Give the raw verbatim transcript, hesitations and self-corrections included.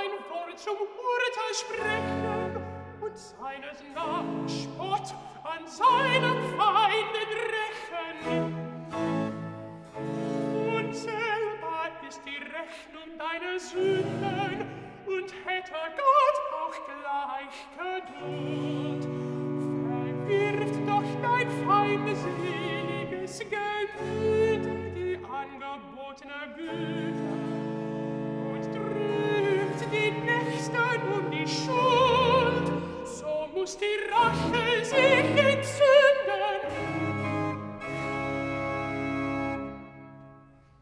ein Wort zum Urteil sprechen und seines Nachspott an seinen Feinden rächen. Und selber ist die Rechnung deiner Sünden und hätte Gott auch gleich Geduld. Verwirft doch dein feindseliges Gemüte die angebotene Güte und drückt die Nächsten um die Schuld, so muss die Rache sie